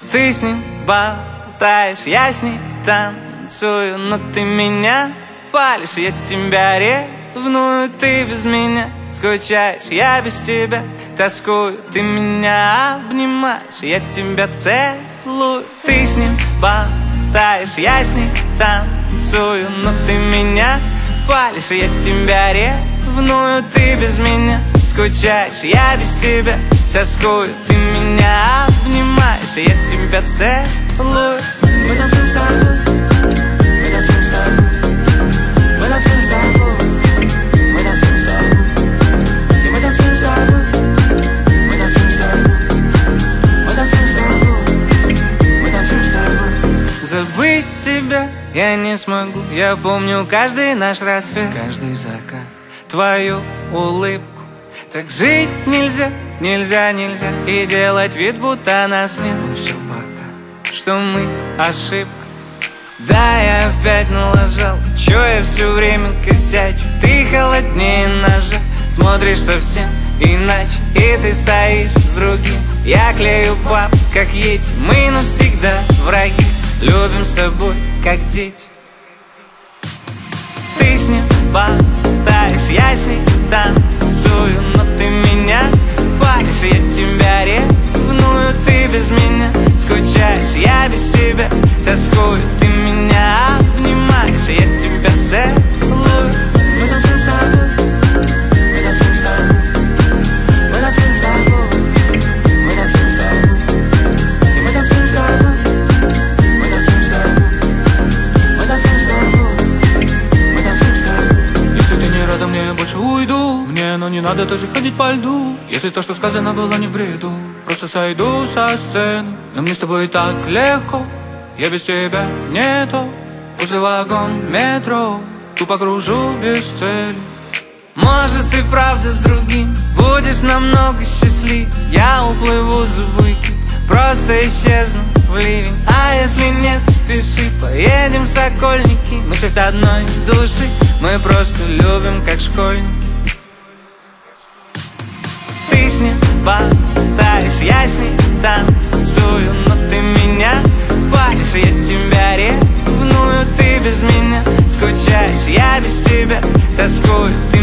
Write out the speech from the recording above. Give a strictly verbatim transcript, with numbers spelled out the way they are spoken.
Ты с ним болтаешь, я с ней танцую, но ты меня палишь, я тебя ревную, ты без меня скучаешь, я без тебя тоскую, ты меня обнимаешь, я тебя целую. Ты с ним болтаешь, я с ней танцую, но ты меня палишь, я тебя ревную, ты без меня скучаешь, я без тебя тоскую, ты меня обнимаешь, я тебя целую. Мы танцуем с тобой, мы танцуем с тобой, мы танцуем с тобой, мы танцуем с тобой, и мы танцуем с тобой, мы танцуем с тобой, мы танцуем с тобой, мы танцуем с тобой. Забыть тебя я не смогу, я помню каждый наш рассвет, каждый закат, твою улыбку. Так жить нельзя, нельзя, нельзя, и делать вид, будто нас нет. Ну все пока, что мы ошибка. Да, я опять налажал, и чё я все время косячу? Ты холоднее ножа, смотришь совсем иначе, и ты стоишь с другим. Я клею пап, как ети, мы навсегда враги, любим с тобой, как дети. Ты с ним болтаешь, я с ней танцую, но ты меня палишь, я тебя ревную, ты без меня скучаешь, я без тебя тоскую, ты меня обнимаешь, я тебя целую. Мы танцуем с тобой, мы танцуем с тобой, мы танцуем с тобой, мы танцуем с тобой, и мы танцуем с тобой, мы танцуем с тобой, мы танцуем с тобой, мы танцуем с тобой. Если ты не рада, мне больше уйду. Мне, но не надо тоже ходить по льду. Если то, что сказано, было не в бреду, просто сойду со сцены. Но мне с тобой так легко, я без тебя не то. После вагон метро тупо кружу без цели. Может, ты правда с другим будешь намного счастлив. Я уплыву за буйки, просто исчезну в ливень. А если нет, пиши, поедем в Сокольники. Мы часть одной души, мы просто любим, как школьники. Ты с ним болтаешь, я с ней танцую, но ты меня палишь, я тебя ревную, ты без меня скучаешь, я без тебя тоскую, ты